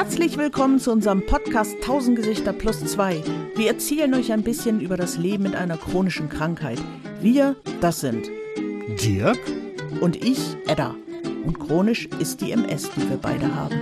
Herzlich willkommen zu unserem Podcast 1000 Gesichter plus 2. Wir erzählen euch ein bisschen über das Leben mit einer chronischen Krankheit. Wir, das sind Dirk und ich, Edda. Und chronisch ist die MS, die wir beide haben.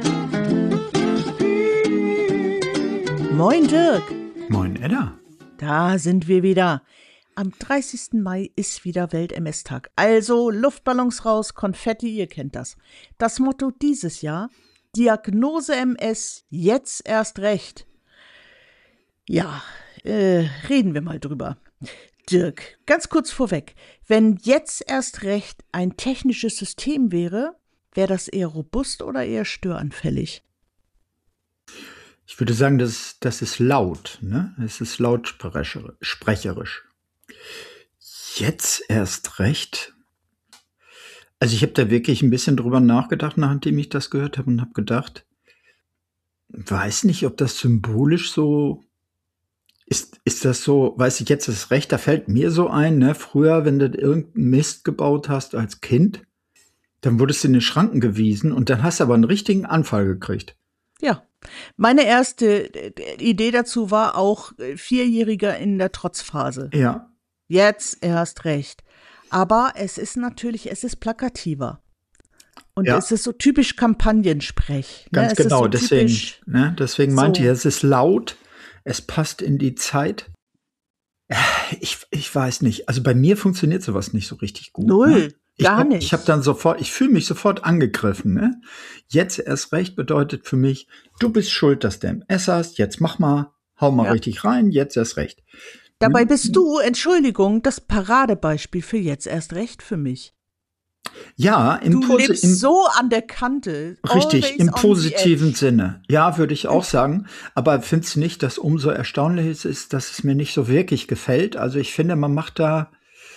Moin Dirk. Moin Edda. Da sind wir wieder. Am 30. Mai ist wieder Welt-MS-Tag. Also Luftballons raus, Konfetti, ihr kennt das. Das Motto dieses Jahr: Diagnose MS, jetzt erst recht. Ja, reden wir mal drüber. Dirk, ganz kurz vorweg. Wenn jetzt erst recht ein technisches System wäre, wäre das eher robust oder eher störanfällig? Ich würde sagen, das ist laut, ne? Es ist lautsprecherisch. Jetzt erst recht. Also ich habe da wirklich ein bisschen drüber nachgedacht, nachdem ich das gehört habe, und habe gedacht, weiß nicht, ob das symbolisch so ist das so, weiß ich, jetzt ist recht, da fällt mir so ein, ne? Früher, wenn du irgendeinen Mist gebaut hast als Kind, dann wurdest du in den Schranken gewiesen und dann hast du aber einen richtigen Anfall gekriegt. Ja, meine erste Idee dazu war auch Vierjähriger in der Trotzphase. Ja. Jetzt erst recht. Aber es ist plakativer. Und Ja. es ist so typisch Kampagnensprech. Ganz Es genau, ist so typisch, deswegen meinte ich, es ist laut, es passt in die Zeit. Ich weiß nicht, also bei mir funktioniert sowas nicht so richtig gut. Null, gar nicht. Ich fühle mich sofort angegriffen. Ne? Jetzt erst recht bedeutet für mich, du bist schuld, dass du MS hast, jetzt mach mal, hau mal richtig rein, jetzt erst recht. Dabei bist du, Entschuldigung, das Paradebeispiel für jetzt erst recht für mich. Ja, du lebst so an der Kante. Richtig, im positiven Sinne. Ja, würde ich auch sagen. Aber findest du nicht, dass umso erstaunlicher ist, dass es mir nicht so wirklich gefällt? Also ich finde, man macht da.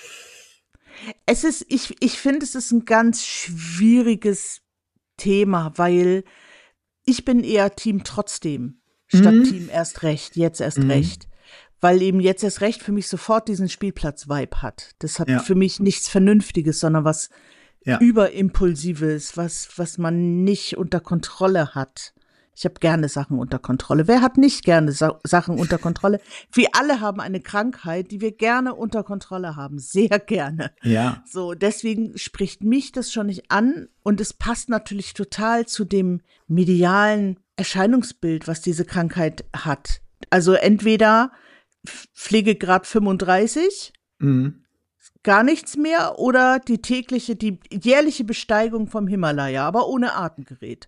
Ich finde, es ist ein ganz schwieriges Thema, weil ich bin eher Team trotzdem statt Team erst recht, jetzt erst recht. Weil eben jetzt erst recht für mich sofort diesen Spielplatz-Vibe hat. Das hat für mich nichts Vernünftiges, sondern was Überimpulsives, was man nicht unter Kontrolle hat. Ich habe gerne Sachen unter Kontrolle. Wer hat nicht gerne Sachen unter Kontrolle? Wir alle haben eine Krankheit, die wir gerne unter Kontrolle haben. Sehr gerne. Ja. So, deswegen spricht mich das schon nicht an. Und es passt natürlich total zu dem medialen Erscheinungsbild, was diese Krankheit hat. Also entweder Pflegegrad 35, gar nichts mehr, oder die jährliche Besteigung vom Himalaya, aber ohne Atemgerät.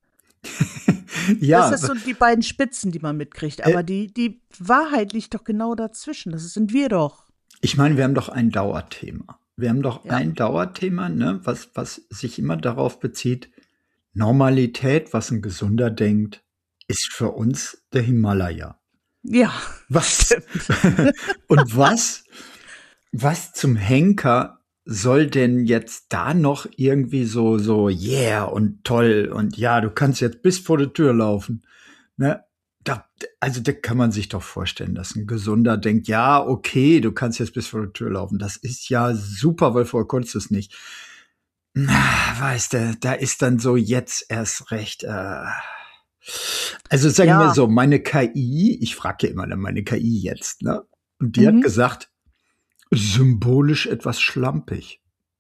Ja. Das sind so die beiden Spitzen, die man mitkriegt. Aber die Wahrheit liegt doch genau dazwischen. Das sind wir doch. Ich meine, wir haben doch ein Dauerthema. Ein Dauerthema, ne, was sich immer darauf bezieht, Normalität, was ein Gesunder denkt, ist für uns der Himalaya. Ja. Was? Und was zum Henker soll denn jetzt da noch irgendwie so yeah und toll und ja, du kannst jetzt bis vor die Tür laufen, ne? Da kann man sich doch vorstellen, dass ein Gesunder denkt, ja, okay, du kannst jetzt bis vor die Tür laufen. Das ist ja super, weil vorher konntest du es nicht. Weißt du, da ist dann so jetzt erst recht. Also sagen wir so, meine KI, ich frage ja immer dann meine KI jetzt, ne? Und die hat gesagt, symbolisch etwas schlampig.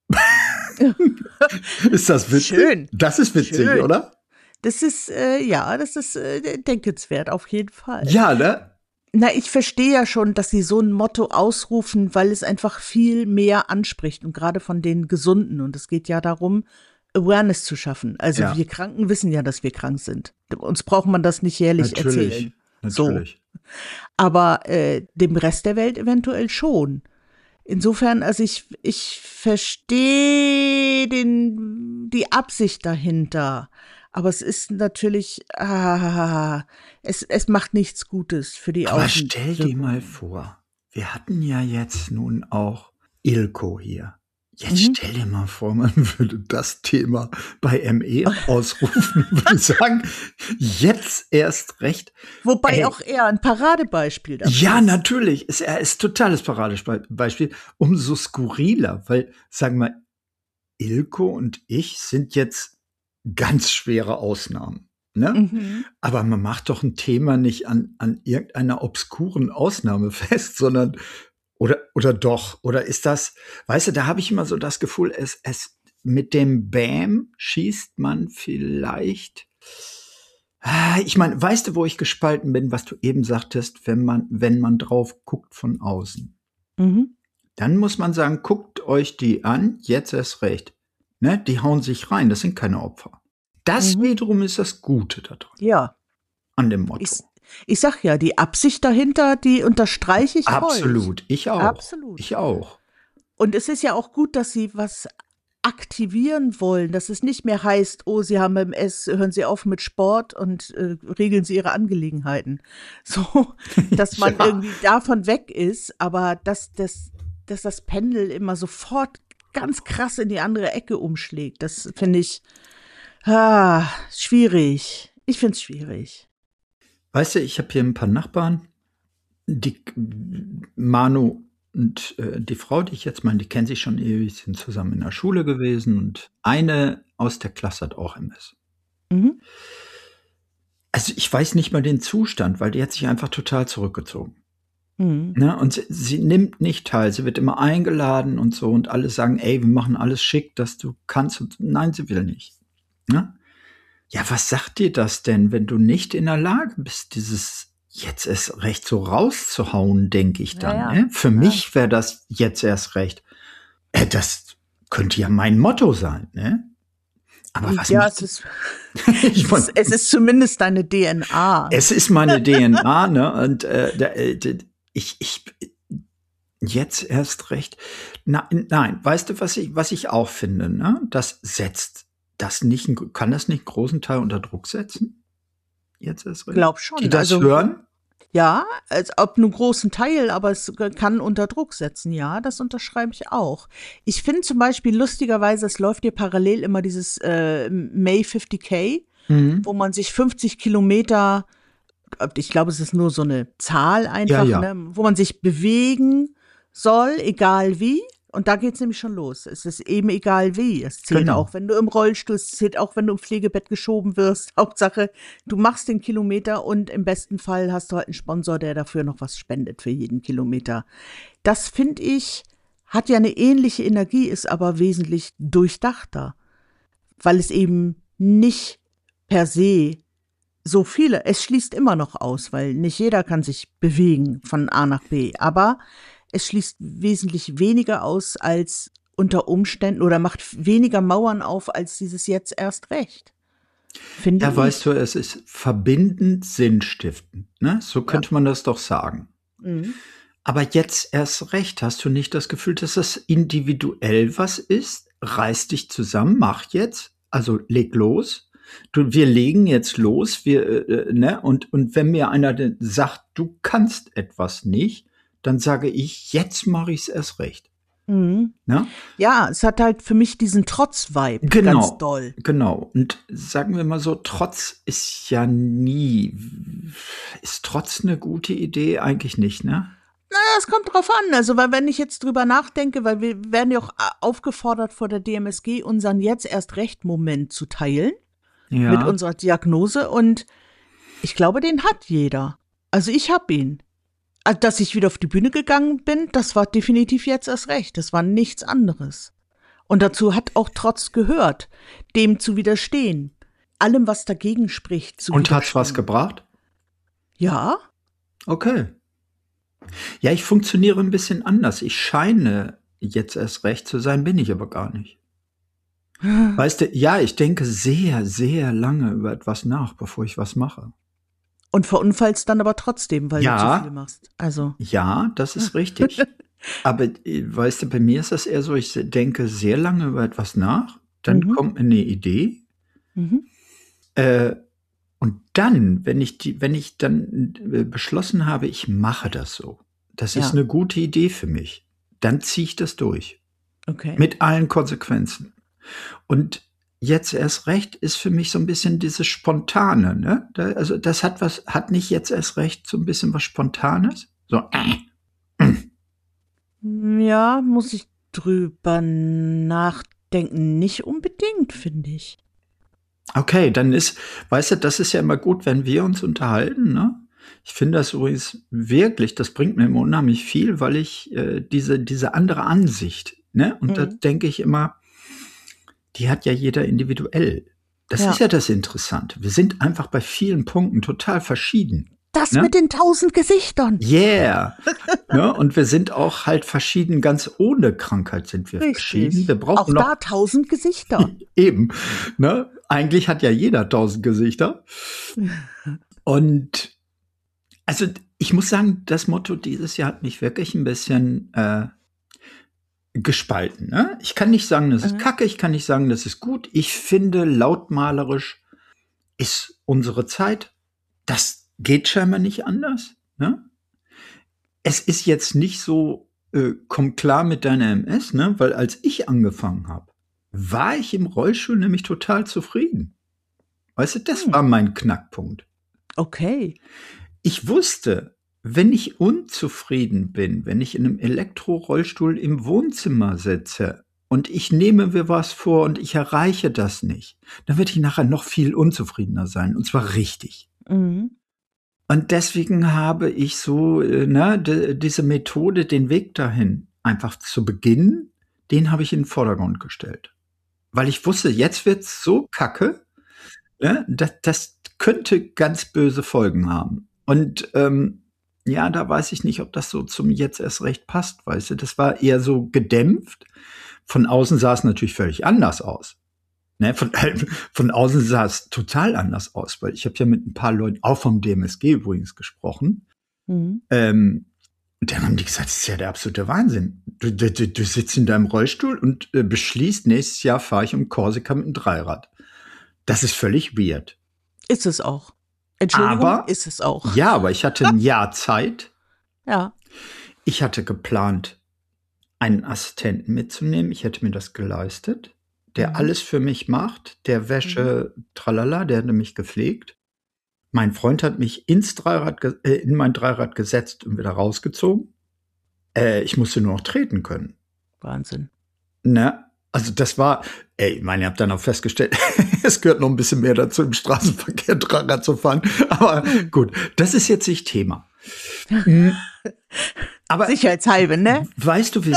Ist das witzig? Schön. Das ist witzig, schön. Oder? Das ist, denkenswert, auf jeden Fall. Ja, ne? Na, ich verstehe ja schon, dass sie so ein Motto ausrufen, weil es einfach viel mehr anspricht und gerade von den Gesunden. Und es geht ja darum, Awareness zu schaffen. Also wir Kranken wissen ja, dass wir krank sind. Uns braucht man das nicht jährlich erzählen. Natürlich. So. Aber dem Rest der Welt eventuell schon. Insofern, also ich verstehe die Absicht dahinter. Aber es ist natürlich, es macht nichts Gutes für die Augen. Aber stell dir mal vor, wir hatten ja jetzt nun auch Ilko hier. Jetzt stell dir mal vor, man würde das Thema bei ME ausrufen, würde sagen, jetzt erst recht. Wobei auch er ein Paradebeispiel dafür ist. Ja, natürlich. Er ist totales Paradebeispiel. Umso skurriler, weil, sagen wir, Ilko und ich sind jetzt ganz schwere Ausnahmen. Ne? Mhm. Aber man macht doch ein Thema nicht an irgendeiner obskuren Ausnahme fest, sondern oder doch? Oder ist das, weißt du, da habe ich immer so das Gefühl, es mit dem Bam schießt man vielleicht. Ich meine, weißt du, wo ich gespalten bin, was du eben sagtest, wenn man drauf guckt von außen? Mhm. Dann muss man sagen, guckt euch die an, jetzt erst recht. Ne? Die hauen sich rein, das sind keine Opfer. Das Mhm. wiederum ist das Gute daran, Ja, an dem ich, Motto. ich sag ja, die Absicht dahinter, die unterstreiche ich voll. Absolut, ich auch. Absolut. Ich auch. Und es ist ja auch gut, dass sie was aktivieren wollen, dass es nicht mehr heißt, oh, Sie haben MS, hören Sie auf mit Sport und regeln Sie Ihre Angelegenheiten. So, dass man Ja. irgendwie davon weg ist, aber dass das Pendel immer sofort ganz krass in die andere Ecke umschlägt, das finde ich schwierig. Ich finde es schwierig. Weißt du, ich habe hier ein paar Nachbarn, die Manu und die Frau, die ich jetzt meine, die kennen sich schon ewig, sind zusammen in der Schule gewesen und eine aus der Klasse hat auch MS. Mhm. Also ich weiß nicht mal den Zustand, weil die hat sich einfach total zurückgezogen. Mhm. Ne? Und sie nimmt nicht teil, sie wird immer eingeladen und so und alle sagen, ey, wir machen alles schick, dass du kannst. Und nein, sie will nicht. Ne? Ja, was sagt dir das denn, wenn du nicht in der Lage bist, dieses jetzt erst recht so rauszuhauen, denke ich dann. Ja. Ne? Für mich wäre das jetzt erst recht. Das könnte ja mein Motto sein. Ne? Aber was Ja, mich, ich mein, es ist zumindest deine DNA. es ist meine DNA, ne? Und ich jetzt erst recht. Nein, weißt du, was ich auch finde, ne? Das setzt das nicht, kann das nicht einen großen Teil unter Druck setzen? Jetzt erst recht. Glaub Die schon. das Also hören? ja, als ob einen großen Teil, aber es kann unter Druck setzen. Ja, das unterschreibe ich auch. Ich finde zum Beispiel lustigerweise, es läuft hier parallel immer dieses May 50K, Mhm. wo man sich 50 Kilometer, ich glaube, es ist nur so eine Zahl einfach, Ja. ne, wo man sich bewegen soll, egal wie. Und da geht's nämlich schon los. Es ist eben egal wie. Es zählt Genau. auch, wenn du im Rollstuhl, es zählt auch, wenn du im Pflegebett geschoben wirst. Hauptsache, du machst den Kilometer und im besten Fall hast du halt einen Sponsor, der dafür noch was spendet für jeden Kilometer. Das finde ich, hat ja eine ähnliche Energie, ist aber wesentlich durchdachter, weil es eben nicht per se so viele, es schließt immer noch aus, weil nicht jeder kann sich bewegen von A nach B, aber es schließt wesentlich weniger aus als unter Umständen oder macht weniger Mauern auf als dieses jetzt erst recht. Finde Ja, ich. weißt du, es ist verbindend, sinnstiftend. Ne? So könnte man das doch sagen. Mhm. Aber jetzt erst recht, hast du nicht das Gefühl, dass das individuell was ist? Reiß dich zusammen, mach jetzt, also leg los. Wir legen jetzt los, ne? Und wenn mir einer sagt, du kannst etwas nicht, dann sage ich, jetzt mache ich es erst recht. Mhm. Ne? Ja, es hat halt für mich diesen Trotz-Vibe ganz Genau, doll. genau. Und sagen wir mal so, Trotz ist ist Trotz eine gute Idee? Eigentlich nicht, ne? Naja, es kommt drauf an. Also, weil wenn ich jetzt drüber nachdenke, weil wir werden ja auch aufgefordert vor der DMSG, unseren jetzt erst recht Moment zu teilen mit Ja, unserer Diagnose und ich glaube, den hat jeder. Also ich habe ihn. Also, dass ich wieder auf die Bühne gegangen bin, das war definitiv jetzt erst recht. Das war nichts anderes. Und dazu hat auch Trotz gehört, dem zu widerstehen. Allem, was dagegen spricht, zu und hat's widerstehen. was gebracht? Ja, Okay. Ja, ich funktioniere ein bisschen anders. Ich scheine jetzt erst recht zu sein, bin ich aber gar nicht. Weißt du, ja, ich denke sehr, sehr lange über etwas nach, bevor ich was mache. und verunfallst dann aber trotzdem, weil du zu Ja. viel machst. Also, Ja, das ist richtig. Aber weißt du, bei mir ist das eher so, ich denke sehr lange über etwas nach, dann Mhm. kommt mir eine Idee, mhm. und dann, wenn ich dann beschlossen habe, ich mache das so, das ist Ja. eine gute Idee für mich, dann ziehe ich das durch. Okay. Mit allen Konsequenzen. Und jetzt erst recht ist für mich so ein bisschen dieses Spontane, ne? Also das hat nicht jetzt erst recht so ein bisschen was Spontanes? So, Ja, muss ich drüber nachdenken. Nicht unbedingt, finde ich. Okay, weißt du, das ist ja immer gut, wenn wir uns unterhalten, ne? Ich finde das übrigens wirklich, das bringt mir immer unheimlich viel, weil ich diese andere Ansicht, ne? Und da Mhm. denke ich immer, die hat ja jeder individuell. Das ist Ja. ja das Interessante. Wir sind einfach bei vielen Punkten total verschieden. Das Ne? mit den 1000 Gesichtern. Yeah. Ne? Und wir sind auch halt verschieden, ganz ohne Krankheit sind wir verschieden. Richtig. Wir brauchen Auch da 1000 Gesichter. eben. Ne? Eigentlich hat ja jeder 1000 Gesichter. Und also ich muss sagen, das Motto dieses Jahr hat mich wirklich ein bisschen gespalten. Ne? Ich kann nicht sagen, das ist kacke, ich kann nicht sagen, das ist gut. Ich finde, lautmalerisch ist unsere Zeit. Das geht scheinbar nicht anders. Ne? Es ist jetzt nicht so, komm klar mit deiner MS, ne? Weil als ich angefangen habe, war ich im Rollstuhl nämlich total zufrieden. Weißt du, das war mein Knackpunkt. Okay. Ich wusste, wenn ich unzufrieden bin, wenn ich in einem Elektrorollstuhl im Wohnzimmer sitze und ich nehme mir was vor und ich erreiche das nicht, dann werde ich nachher noch viel unzufriedener sein. Und zwar richtig. Mhm. Und deswegen habe ich so, diese Methode, den Weg dahin einfach zu beginnen, den habe ich in den Vordergrund gestellt. Weil ich wusste, jetzt wird's so kacke, ne, das könnte ganz böse Folgen haben. Und ja, da weiß ich nicht, ob das so zum jetzt erst recht passt, weißt du. Das war eher so gedämpft. Von außen sah es natürlich völlig anders aus. Ne, von außen sah es total anders aus, weil ich habe ja mit ein paar Leuten, auch vom DMSG übrigens, gesprochen. Mhm. Und dann haben die gesagt, das ist ja der absolute Wahnsinn. Du sitzt in deinem Rollstuhl und beschließt, nächstes Jahr fahre ich um Korsika mit einem Dreirad. Das ist völlig weird. Ist es auch. Entschuldigung, Aber ist es auch. Ja, aber ich hatte ein Jahr Zeit. Ja. Ich hatte geplant, einen Assistenten mitzunehmen. Ich hätte mir das geleistet, der alles für mich macht, der Wäsche, tralala, der hatte mich gepflegt. Mein Freund hat mich in mein Dreirad gesetzt und wieder rausgezogen. Ich musste nur noch treten können. Wahnsinn. Ne? Also das war, ich meine, ihr habt dann auch festgestellt, es gehört noch ein bisschen mehr dazu, im Straßenverkehr Dreirad zu fahren. Aber gut, das ist jetzt nicht Thema. Aber Sicherheitshalber, ne? weißt du,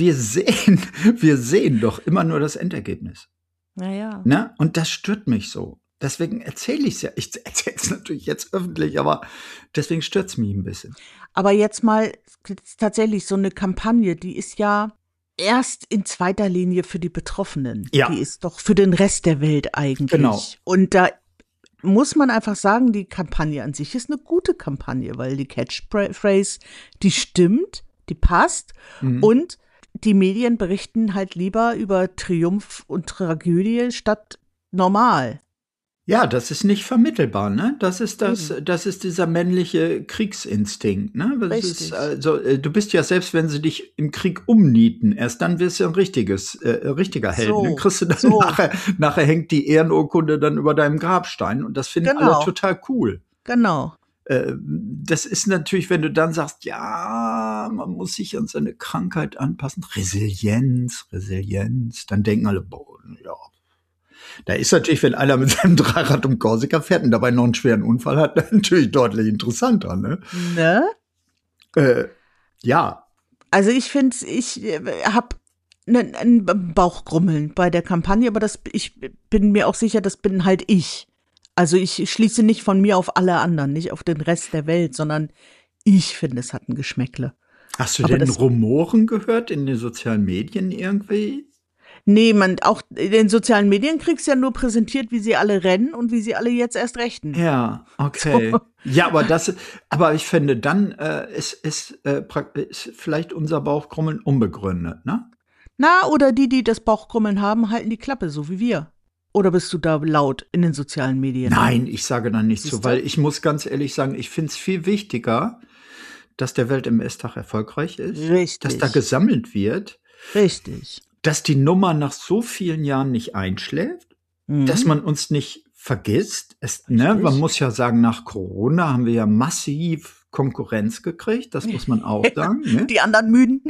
wir sehen doch immer nur das Endergebnis. Naja. Ne? Und das stört mich so. Deswegen erzähle ich es ja. Ich erzähle es natürlich jetzt öffentlich, aber deswegen stört es mich ein bisschen. Aber jetzt mal tatsächlich so eine Kampagne, die ist ja erst in zweiter Linie für die Betroffenen. Ja. Die ist doch für den Rest der Welt eigentlich. Genau. Und da muss man einfach sagen, die Kampagne an sich ist eine gute Kampagne, weil die Catchphrase, die stimmt, die passt und die Medien berichten halt lieber über Triumph und Tragödie statt normal. Ja, das ist nicht vermittelbar, ne? Das ist dieser männliche Kriegsinstinkt, ne? Das Richtig. ist, also, du bist ja, selbst wenn sie dich im Krieg umnieten, erst dann wirst du ein richtiger Held. So, Ne? Kriegst du dann so. nachher hängt die Ehrenurkunde dann über deinem Grabstein und das finden Genau. alle total cool. Genau. Das ist natürlich, wenn du dann sagst, ja, man muss sich an seine Krankheit anpassen. Resilienz, dann denken alle, boah, ja. Da ist natürlich, wenn einer mit seinem Dreirad um Korsika fährt und dabei noch einen schweren Unfall hat, natürlich deutlich interessanter, ne? Ne? Ja. Also ich finde, ich habe ein Bauchgrummeln bei der Kampagne, aber ich bin mir auch sicher, das bin halt ich. Also ich schließe nicht von mir auf alle anderen, nicht auf den Rest der Welt, sondern ich finde, es hat ein Geschmäckle. Hast du Aber denn das- Rumoren gehört in den sozialen Medien irgendwie? Nee, auch in den sozialen Medien kriegst du ja nur präsentiert, wie sie alle rennen und wie sie alle jetzt erst rechten. Ja, okay. Ja, aber ich finde, dann ist vielleicht unser Bauchkrummeln unbegründet, ne? Na, oder die das Bauchkrummeln haben, halten die Klappe, so wie wir. Oder bist du da laut in den sozialen Medien? Nein, ich sage dann nicht so, Siehst du? weil ich muss ganz ehrlich sagen, ich finde es viel wichtiger, dass der Welt-MS-Tag erfolgreich ist, Richtig. dass da gesammelt wird, Richtig. dass die Nummer nach so vielen Jahren nicht einschläft, dass man uns nicht vergisst. Man muss ja sagen, nach Corona haben wir ja massiv Konkurrenz gekriegt, das muss man auch sagen. Ne? Die anderen Müden.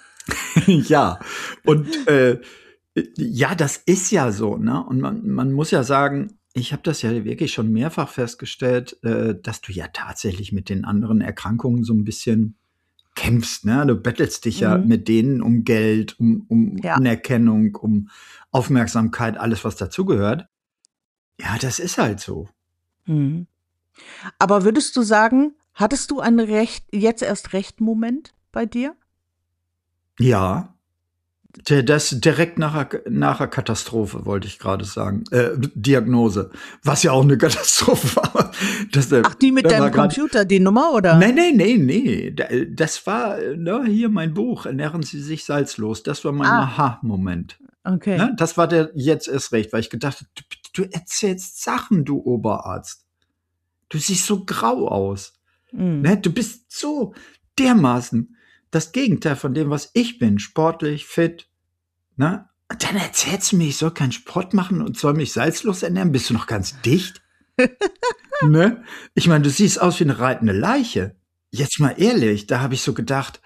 Ja, und ja, das ist ja so, ne? Und man muss ja sagen, ich habe das ja wirklich schon mehrfach festgestellt, dass du ja tatsächlich mit den anderen Erkrankungen so ein bisschen kämpfst, ne? Du bettelst dich ja Mhm. mit denen um Geld, um Ja. Anerkennung, um Aufmerksamkeit, alles, was dazugehört. Ja, das ist halt so. Mhm. Aber würdest du sagen, hattest du einen jetzt erst recht Moment bei dir? Ja, das direkt nach der Katastrophe, wollte ich gerade sagen. Diagnose. Was ja auch eine Katastrophe war. Ach, die mit Da war deinem gerade. Computer, die Nummer, oder? Nee. Das war, ne, hier mein Buch, Ernähren Sie sich salzlos. Das war mein Ah, Aha-Moment. okay. Ne? Das war der jetzt erst recht, weil ich gedacht habe, du erzählst Sachen, du Oberarzt. Du siehst so grau aus. Ne? Mhm. Du bist so dermaßen das Gegenteil von dem, was ich bin. Sportlich, fit. Ne? Und dann erzählst du mir, ich soll keinen Sport machen und soll mich salzlos ernähren. Bist du noch ganz dicht? Ne? Ich meine, du siehst aus wie eine reitende Leiche. Jetzt mal ehrlich, da habe ich so gedacht.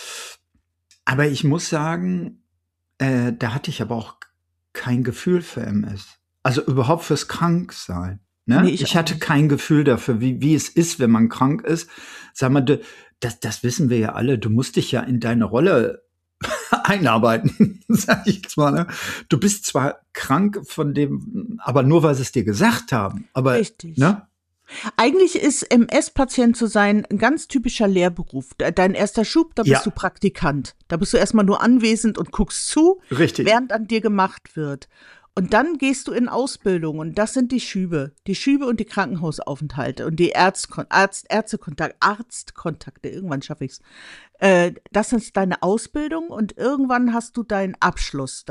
Aber ich muss sagen, da hatte ich aber auch kein Gefühl für MS. Also überhaupt fürs Kranksein. Nee, Ne? ich Ich auch hatte nicht. kein Gefühl dafür, wie es ist, wenn man krank ist. Sag mal, das wissen wir ja alle. Du musst dich ja in deine Rolle einarbeiten, sag ich jetzt mal. Ne? Du bist zwar krank von dem, aber nur weil sie es dir gesagt haben. Aber, Richtig. ne? Eigentlich ist MS-Patient zu sein ein ganz typischer Lehrberuf. Dein erster Schub, da bist du Ja, Praktikant. Da bist du erstmal nur anwesend und guckst zu, richtig. während an dir gemacht wird. Und dann gehst du in Ausbildung und das sind die Schübe. Die Schübe und die Krankenhausaufenthalte und die Arztkontakte. Irgendwann schaffe ich's. Das ist deine Ausbildung und irgendwann hast du deinen Abschluss.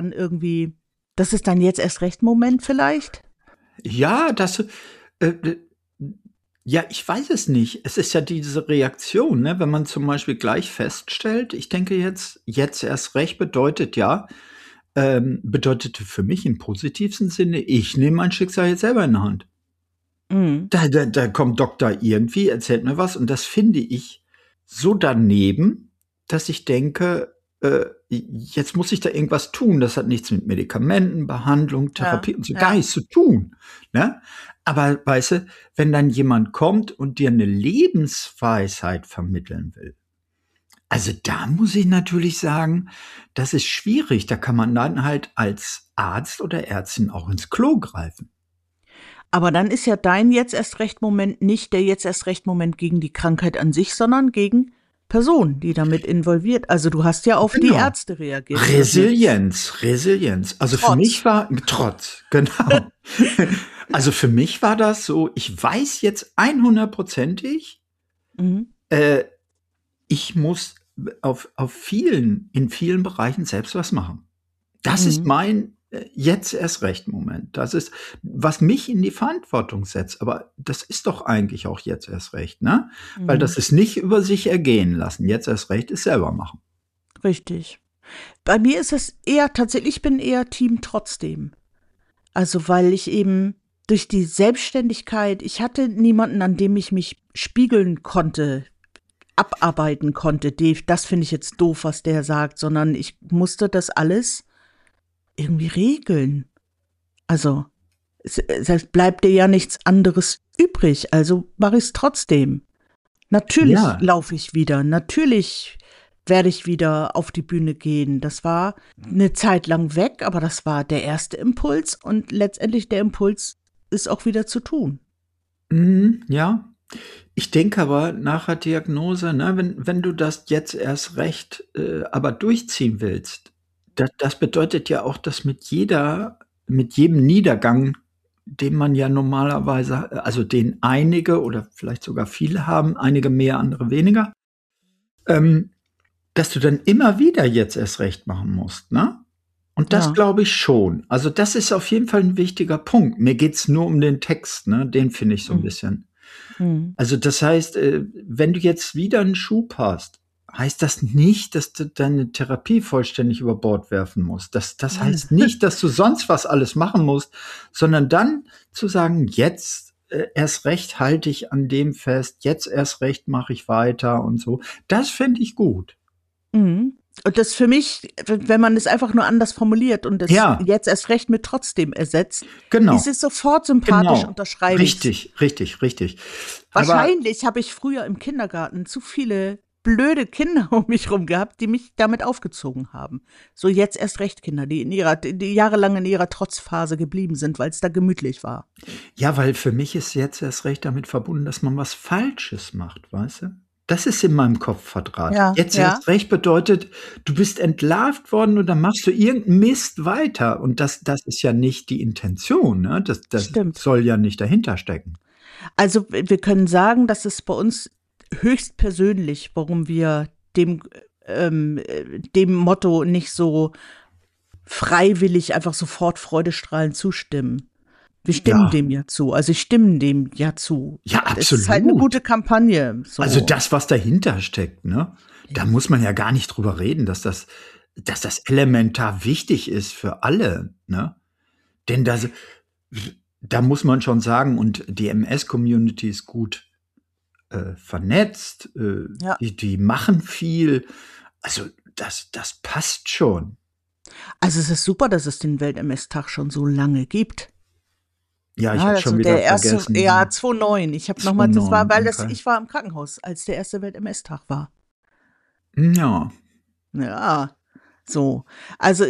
Das ist dann jetzt erst recht Moment vielleicht. Ja, äh, ja, ich weiß es nicht. Es ist ja diese Reaktion, ne? Wenn man zum Beispiel gleich feststellt, ich denke jetzt erst recht bedeutet ja, bedeutete für mich im positivsten Sinne, ich nehme mein Schicksal jetzt selber in die Hand. Mhm. Da kommt Doktor irgendwie, erzählt mir was und das finde ich so daneben, dass ich denke, jetzt muss ich da irgendwas tun. Das hat nichts mit Medikamenten, Behandlung, Ja, Therapie und so gar ja. nichts zu tun. Ne? Aber weißt du, wenn dann jemand kommt und dir eine Lebensweisheit vermitteln will, also da muss ich natürlich sagen, das ist schwierig. Da kann man dann halt als Arzt oder Ärztin auch ins Klo greifen. Aber dann ist ja dein jetzt erst recht Moment nicht der jetzt erst recht Moment gegen die Krankheit an sich, sondern gegen Person, die damit involviert. Also du hast ja auf die Genau. Ärzte reagiert und das mit Resilienz. Also für mich Trotz. war Trotz, genau. Also für mich war das so, ich weiß jetzt 100%ig, Mhm. äh, ich muss in vielen Bereichen selbst was machen. Das ist Mhm. mein jetzt erst recht Moment. Das ist, was mich in die Verantwortung setzt. Aber das ist doch eigentlich auch jetzt erst recht, ne? Weil Mhm. das ist nicht über sich ergehen lassen. Jetzt erst recht ist selber machen. Richtig. Bei mir ist es eher tatsächlich, ich bin eher Team trotzdem. Also weil ich eben durch die Selbstständigkeit, ich hatte niemanden, an dem ich mich spiegeln konnte, abarbeiten konnte. Das finde ich jetzt doof, was der sagt, sondern ich musste das alles irgendwie regeln. Also, es bleibt dir ja nichts anderes übrig, also mache ich es trotzdem. Natürlich Ja, laufe ich wieder, natürlich werde ich wieder auf die Bühne gehen. Das war eine Zeit lang weg, aber das war der erste Impuls und letztendlich der Impuls ist auch wieder zu tun. ja. Ich denke aber nach der Diagnose, ne, wenn du das jetzt erst recht, aber durchziehen willst, das bedeutet ja auch, dass mit jedem Niedergang, den man ja normalerweise, also den einige oder vielleicht sogar viele haben, einige mehr, andere weniger, ähm, dass du dann immer wieder jetzt erst recht machen musst, ne? Und das Ja. glaube ich schon. Also das ist auf jeden Fall ein wichtiger Punkt. Mir geht's nur um den Text, ne? Den finde ich so ein Mhm. bisschen. Mhm. Also das heißt, wenn du jetzt wieder einen Schub hast, heißt das nicht, dass du deine Therapie vollständig über Bord werfen musst. Das Nein. heißt nicht, dass du sonst was alles machen musst, sondern dann zu sagen, jetzt erst recht halte ich an dem fest, jetzt erst recht mache ich weiter und so. Das finde ich gut. Mhm. Und das für mich, wenn man es einfach nur anders formuliert und das Ja, jetzt erst recht mit trotzdem ersetzt, ist genau, es sofort sympathisch, genau. unterschreibe ich's. Richtig, richtig, richtig. Aber Wahrscheinlich habe ich früher im Kindergarten zu viele blöde Kinder um mich rum gehabt, die mich damit aufgezogen haben. So jetzt erst recht Kinder, die jahrelang in ihrer Trotzphase geblieben sind, weil es da gemütlich war. ja, weil für mich ist jetzt erst recht damit verbunden, dass man was Falsches macht, weißt du? Das ist in meinem Kopf verdrahtet. Ja, Jetzt ja, erst recht bedeutet, du bist entlarvt worden und dann machst du irgendeinen Mist weiter. Und das ist ja nicht die Intention, ne? Das stimmt. soll ja nicht dahinter stecken. Also wir können sagen, dass es bei uns höchst persönlich, warum wir dem Motto nicht so freiwillig einfach sofort freudestrahlend zustimmen. Wir stimmen Ja, dem ja zu. Also ich stimme dem ja zu. ja, Es ist halt eine absolut. gute Kampagne. Also So. das, was dahinter steckt, ne? Da muss man ja gar nicht drüber reden, dass das elementar wichtig ist für alle, ne? Denn da muss man schon sagen, und die MS-Community ist gut vernetzt, Ja. die machen viel. Also das passt schon. Also es ist super, dass es den Welt-MS-Tag schon so lange gibt. Ja, ich Ja, habe also schon wieder der erste, vergessen. ja, 2009. Ich habe nochmal, das war, 2009, weil okay. ich war im Krankenhaus, als der erste Welt-MS-Tag war. Ja, Ja, so. Also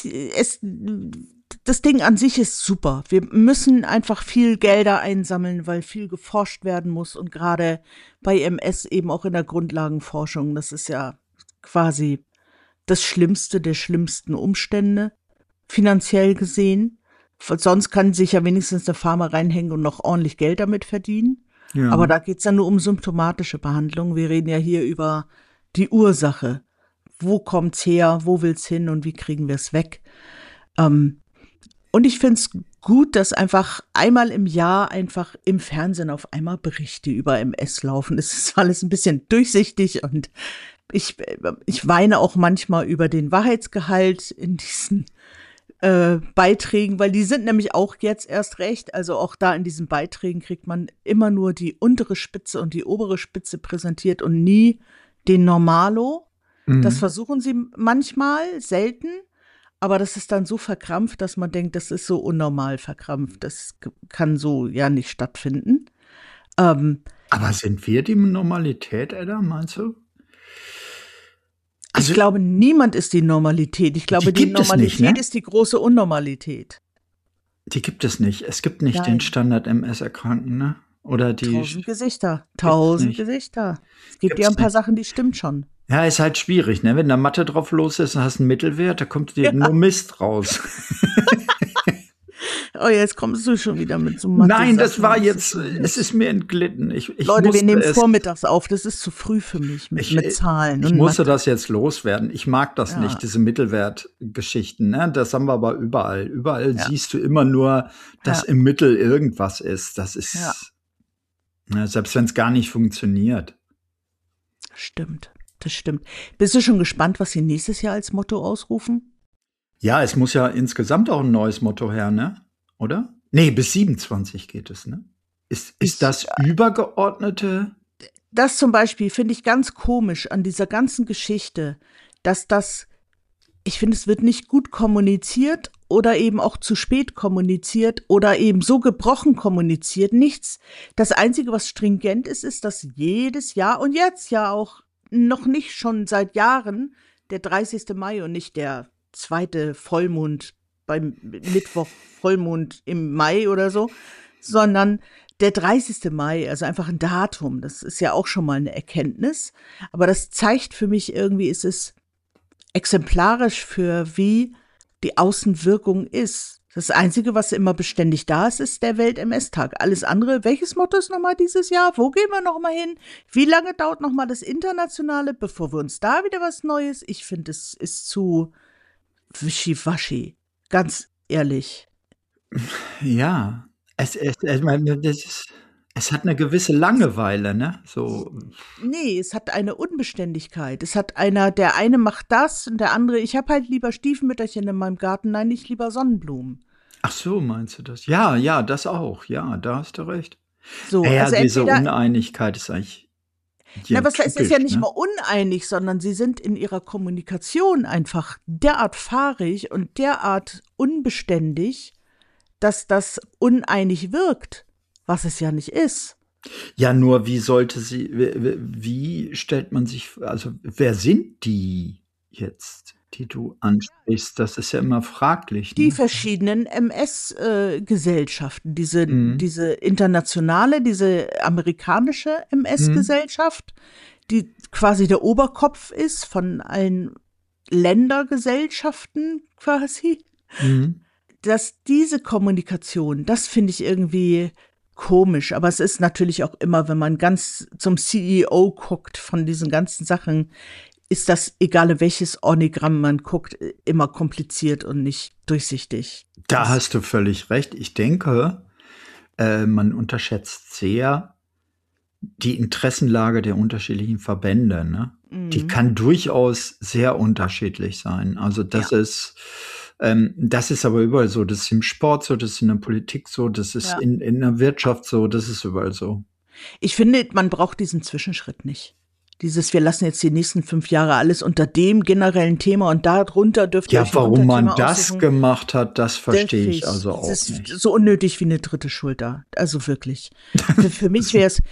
das Ding an sich ist super. Wir müssen einfach viel Gelder einsammeln, weil viel geforscht werden muss und gerade bei MS eben auch in der Grundlagenforschung. Das ist ja quasi das Schlimmste der schlimmsten Umstände, finanziell gesehen. Sonst kann sich ja wenigstens eine Pharma reinhängen und noch ordentlich Geld damit verdienen. Aber ja. da geht's ja nur um symptomatische Behandlung. Wir reden ja hier über die Ursache. Wo kommt's her? Wo will's hin? Und wie kriegen wir es weg? Und ich find's gut, dass einfach einmal im Jahr einfach im Fernsehen auf einmal Berichte über MS laufen. Es ist alles ein bisschen durchsichtig und ich weine auch manchmal über den Wahrheitsgehalt in diesen Beiträgen, weil die sind nämlich auch jetzt erst recht, also auch da in diesen Beiträgen kriegt man immer nur die untere Spitze und die obere Spitze präsentiert und nie den Normalo. Das Mhm. versuchen sie manchmal, selten, aber das ist dann so verkrampft, dass man denkt, das ist so unnormal verkrampft. Das kann so ja nicht stattfinden. Ähm, Aber sind wir die Normalität, Edda, meinst du? Ich Also, glaube, niemand ist die Normalität. Ich glaube, die die gibt es nicht, Normalität ne? ist die große Unnormalität. Die gibt es nicht. Es gibt nicht den Nein. Standard-MS-Erkrankten, ne? Oder die Tausend Gesichter. gibt's Tausend nicht. Gesichter. Es gibt ja Gibt's ein paar nicht. Sachen, die stimmt schon. Ja, ist halt schwierig, ne? Wenn da Mathe drauf los ist und hast einen Mittelwert, da kommt dir nur Mist raus. Oh, jetzt kommst du schon wieder mit so Nein, das Mathe-Sachen. war Das jetzt, ist mir es ist nicht. mir entglitten. Ich Leute, wir musste nehmen es, vormittags auf. Das ist zu früh für mich mit, ich, mit Zahlen ich und musste Mathe. das jetzt loswerden. Ich mag das nicht, Ja, diese Mittelwertgeschichten, ne? Das haben wir aber überall. Überall ja, siehst du immer nur, dass ja, im Mittel irgendwas ist. Das ja. ist, ne, selbst wenn es gar nicht funktioniert. Stimmt. Das stimmt. Bist du schon gespannt, was sie nächstes Jahr als Motto ausrufen? Ja, es muss ja insgesamt auch ein neues Motto her, ne? Oder? Nee, bis 27 geht es, ne? Ist Ich, das übergeordnete? das zum Beispiel finde ich ganz komisch an dieser ganzen Geschichte, dass das, ich finde, es wird nicht gut kommuniziert oder eben auch zu spät kommuniziert oder eben so gebrochen kommuniziert. Nichts. Das Einzige, was stringent ist, ist, dass jedes Jahr und jetzt ja auch noch nicht schon seit Jahren der 30. Mai und nicht der zweite Vollmond beim Mittwoch Vollmond im Mai oder so, sondern der 30. Mai, also einfach ein Datum. Das ist ja auch schon mal eine Erkenntnis. Aber das zeigt für mich irgendwie, ist es exemplarisch für wie die Außenwirkung ist. Das Einzige, was immer beständig da ist, ist der Welt-MS-Tag. Alles andere, welches Motto ist nochmal dieses Jahr? Wo gehen wir nochmal hin? Wie lange dauert nochmal das Internationale, bevor wir uns da wieder was Neues? Ich finde, es ist zu wischiwaschi. Ganz ehrlich. Ja. Ich meine, es hat eine gewisse Langeweile, ne? So, Nee, es hat eine Unbeständigkeit. Es hat einer, der eine macht das und der andere, ich habe halt lieber Stiefmütterchen in meinem Garten, nein, nicht lieber Sonnenblumen. ach so, meinst du das? Ja, ja, das auch. Ja, da hast du recht. So, Ja, also diese entweder Uneinigkeit ist eigentlich. Ja, Na, was heißt, ist ja typisch, nicht ne? mal uneinig, sondern sie sind in ihrer Kommunikation einfach derart fahrig und derart unbeständig, dass das uneinig wirkt, was es ja nicht ist. Ja, nur wie stellt man sich, also wer sind die jetzt, die du ansprichst? Das ist ja immer fraglich, Die ne? verschiedenen MS-Gesellschaften, Mhm. diese internationale, diese amerikanische Mhm. MS-Gesellschaft, die quasi der Oberkopf ist von allen Ländergesellschaften quasi, Mhm. dass diese Kommunikation, das finde ich irgendwie komisch. Aber es ist natürlich auch immer, wenn man ganz zum CEO guckt von diesen ganzen Sachen, ist das, egal welches Organigramm man guckt, immer kompliziert und nicht durchsichtig. Da Das, hast du völlig recht. Ich denke, man unterschätzt sehr die Interessenlage der unterschiedlichen Verbände, ne? Die mm, kann durchaus sehr unterschiedlich sein. Also ja, das ist aber überall so. Das ist im Sport so, das ist in der Politik so, das ist ja. in der Wirtschaft so, das ist überall so. Ich finde, man braucht diesen Zwischenschritt nicht. Wir lassen jetzt die nächsten 5 Jahre alles unter dem generellen Thema und darunter dürft ihr Ja, euch ein warum man Unterthema das aussuchen. gemacht hat, das verstehe ich Wirklich, also das auch ist nicht. so unnötig wie eine dritte Schulter. Also wirklich. Für mich wäre es,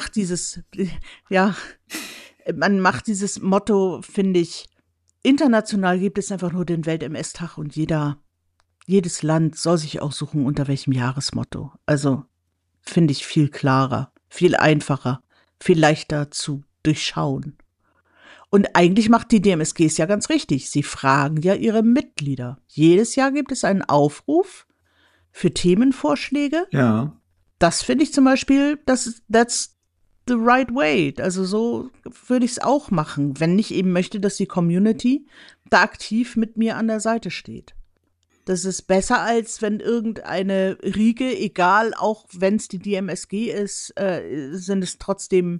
ja, man macht dieses Motto, finde ich, international gibt es einfach nur den Welt-MS-Tag und jedes Land soll sich aussuchen, unter welchem Jahresmotto. Also finde ich viel klarer, viel einfacher, viel leichter zu durchschauen. Und eigentlich macht die DMSG es ja ganz richtig. Sie fragen ja ihre Mitglieder. Jedes Jahr gibt es einen Aufruf für Themenvorschläge. Ja. Das finde ich zum Beispiel, that's the right way. Also so würde ich es auch machen, wenn ich eben möchte, dass die Community da aktiv mit mir an der Seite steht. Das ist besser, als wenn irgendeine Riege, egal, auch wenn es die DMSG ist, sind es trotzdem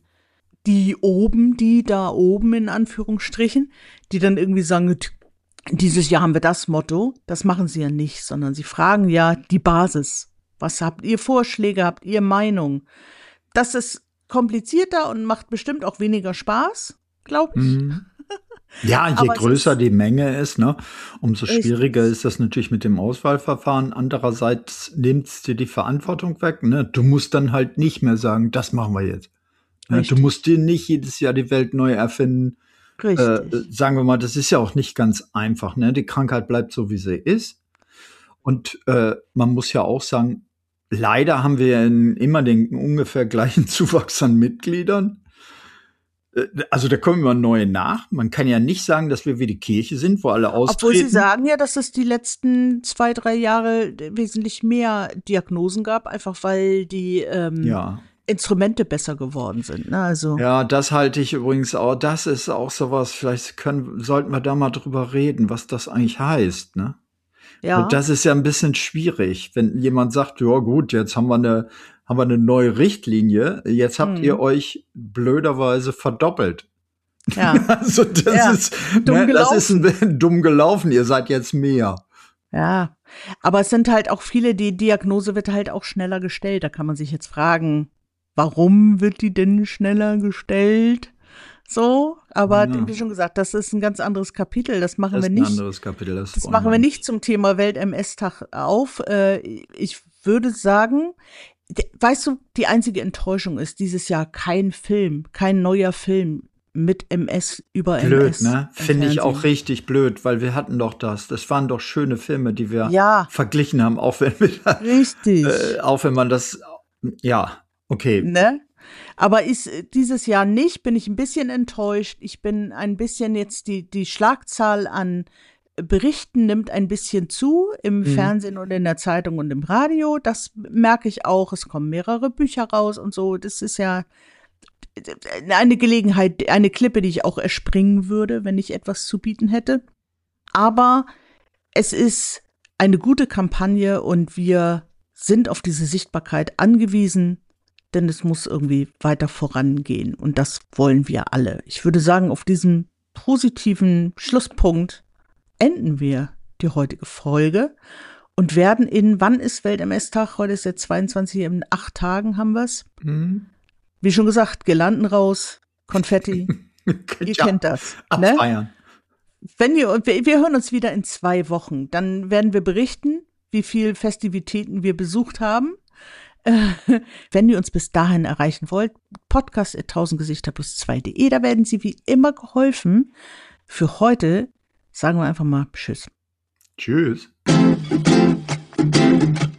die da oben in Anführungsstrichen, die dann irgendwie sagen, dieses Jahr haben wir das Motto. Das machen sie ja nicht, sondern sie fragen ja die Basis. Was habt ihr Vorschläge, habt ihr Meinung? Das ist komplizierter und macht bestimmt auch weniger Spaß, glaube ich. Mhm. Ja, je Aber es größer ist die Menge ist, ne, umso schwieriger richtig, ist das natürlich mit dem Auswahlverfahren. Andererseits nimmt's dir die Verantwortung weg, ne? Du musst dann halt nicht mehr sagen, das machen wir jetzt. Ne? Du musst richtig, dir nicht jedes Jahr die Welt neu erfinden. richtig. Sagen wir mal, das ist ja auch nicht ganz einfach, ne? Die Krankheit bleibt so, wie sie ist. Und man muss ja auch sagen, leider haben wir immer den ungefähr gleichen Zuwachs an Mitgliedern. Also da kommen immer neue nach. Man kann ja nicht sagen, dass wir wie die Kirche sind, wo alle Obwohl sie austreten. sagen ja, dass es die letzten 2, 3 Jahre wesentlich mehr Diagnosen gab, einfach weil die Ja. Instrumente besser geworden sind. Ne? Also, Ja, das halte ich übrigens auch. Das ist auch sowas, sollten wir da mal drüber reden, was das eigentlich heißt, ne? Weil ja, das ist ja ein bisschen schwierig, wenn jemand sagt, ja gut, jetzt haben wir eine neue Richtlinie, jetzt habt ihr hm, euch blöderweise verdoppelt. ja, Also das ja, ist, dumm ne, das ist ein gelaufen. bisschen dumm gelaufen, ihr seid jetzt mehr. Ja, aber es sind halt auch viele, die Diagnose wird halt auch schneller gestellt. Da kann man sich jetzt fragen, warum wird die denn schneller gestellt? So, aber Ja, wie schon gesagt, das ist ein ganz anderes Kapitel. Das machen das wir ist ein nicht. anderes Kapitel, das Das wollen machen wir wir nicht nicht. zum Thema Welt-MS-Tag auf. Ich würde sagen, weißt du, die einzige Enttäuschung ist dieses Jahr kein Film, kein neuer Film mit MS über Blöd, MS ne? im Finde ich auch Fernsehen. richtig blöd, weil wir hatten doch das. Das waren doch schöne Filme, die wir Ja, verglichen haben, richtig. auch wenn man das, ja, okay. Ne? Aber ist dieses Jahr nicht, bin ich ein bisschen enttäuscht. Ich bin ein bisschen jetzt, die Schlagzahl an Berichten nimmt ein bisschen zu im Mhm. Fernsehen und in der Zeitung und im Radio. Das merke ich auch. Es kommen mehrere Bücher raus und so. Das ist ja eine Gelegenheit, eine Klippe, die ich auch erspringen würde, wenn ich etwas zu bieten hätte. Aber es ist eine gute Kampagne und wir sind auf diese Sichtbarkeit angewiesen, denn es muss irgendwie weiter vorangehen und das wollen wir alle. Ich würde sagen, auf diesem positiven Schlusspunkt enden wir die heutige Folge und werden wann ist Welt-MS-Tag? Heute ist der 22. In 8 Tagen haben wir es. Mhm. Wie schon gesagt, Girlanden raus, Konfetti, ihr Ja, kennt das. Ne? abfeiern. Wir hören uns wieder in 2 Wochen. Dann werden wir berichten, wie viel Festivitäten wir besucht haben. Wenn ihr uns bis dahin erreichen wollt, podcast@tausendgesichter+2.de, da werden Sie wie immer geholfen. Für heute sagen wir einfach mal Tschüss. Tschüss.